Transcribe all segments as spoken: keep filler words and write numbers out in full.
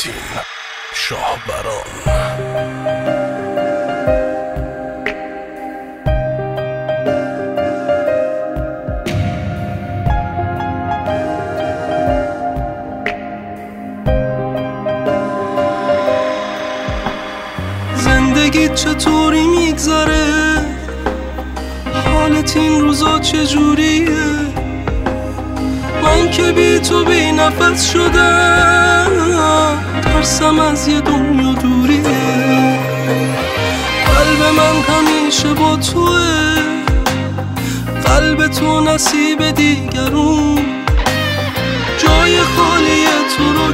متین شاهبران. زندگیت چطوری میگذره؟ حالت این روزا چجوریه؟ من که بی تو بی نفس شدم، ترسم از یه دنیا دوریه. قلب من همیشه با توه، قلب تو نصیب دیگرون. جای خالی تو رو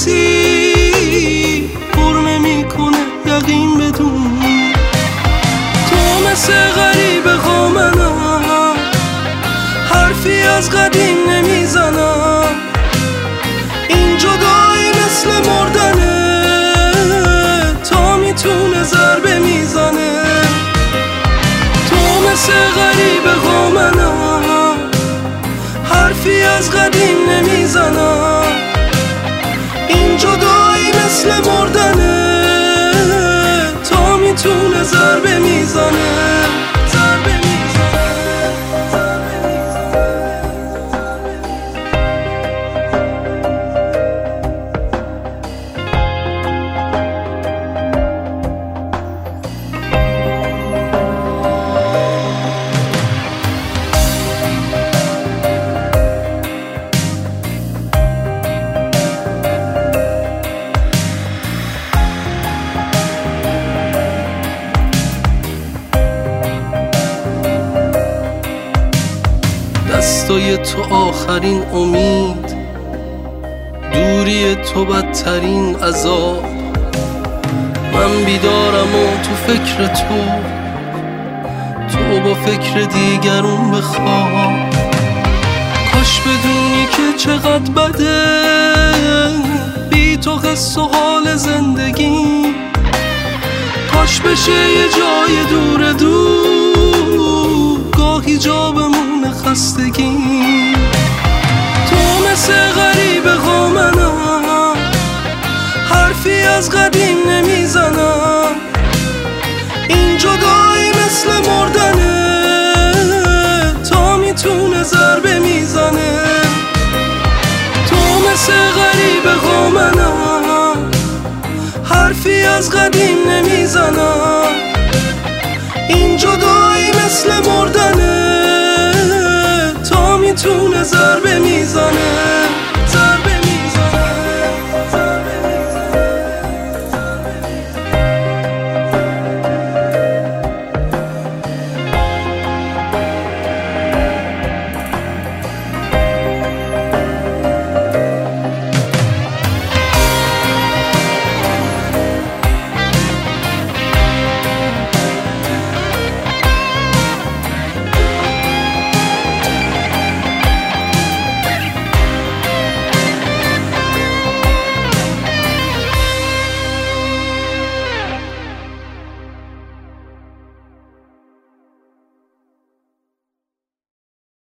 کسی پر نمی‌کنه، یقین بدون. تو مثل غریب غامنم، حرفی از قدیم نمیزنم. این جدایی مثل مردنه، تا میتونه ضربه میزنه. تو مثل غریب غامنم، حرفی از قدیم نمیزنم. این جدایی مثل مردنه، تا میتونه ضربه میزنه. ضربه میزنه. دستای تو آخرین امید، دوری تو بدترین عذاب. من بیدارم و تو فکر تو، تو با فکر دیگرون بخواب. کاش بدونی که چقدر بده بی تو قصه و حال زندگی. کاش بشه یه جای دور دور، گاهی جا بمونه خستگی. تو مثل غریب غامنم، حرفی از قدیم نمیزنم. این جدایی مثل مردنه، تا میتونه ضربه میزنه. تو مثل غریب غامنم، حرفی از قدیم نمیزنم. این جدایی مثل مردنه، تا میتونه ضربه میزنه.